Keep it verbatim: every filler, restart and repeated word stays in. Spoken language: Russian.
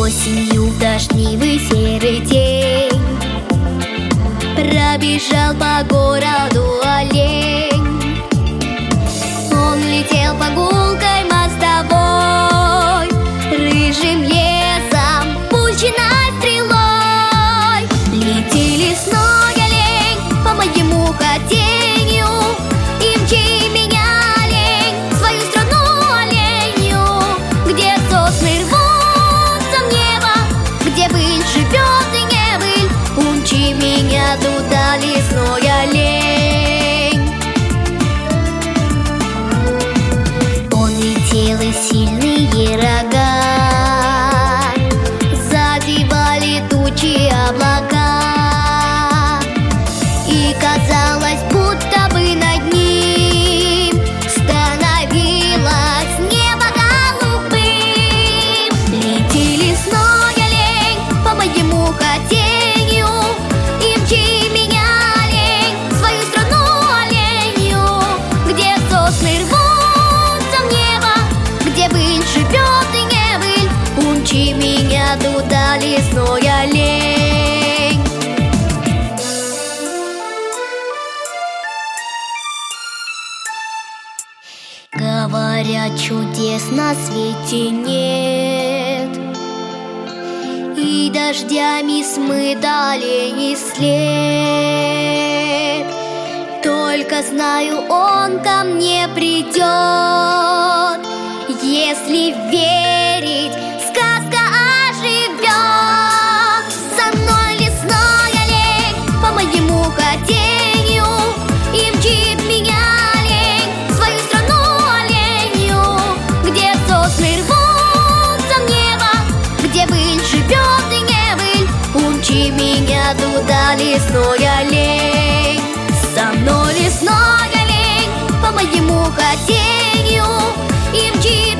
Осенью в дождливый серый день пробежал по городу олень. Он летел по гулкой мостовой, рыжим лесом пущенной стрелой. Лети, лесной олень, по моему хотению, и мчи меня, олень, в свою страну оленью, где сосны рвутся в небо, где быль живет и не быль. Умчи меня туда, лесной олень. Он летел, и сильные рога задевали тучи облака, и казалось, будто бы над ним становилось небо голубым. Лети, лесной олень, по моему хотению, и мчи меня, олень, в свою страну оленью, где сосны рвутся в небо, где быль живет и не быль. Умчи меня туда, лесной олень. Говорят, чудес на свете нет, и дождями смыт оленей след. Только знаю, он ко мне придет, если верить, сказка оживет. За мной, лесной олень, по моему хотению, и мчит меня, олень, в свою страну оленью, где сосны рвутся в небо, где быль живет и не быль. Умчи меня туда, лесной олень. За мной, лесной олень, по моему хотению, и мчит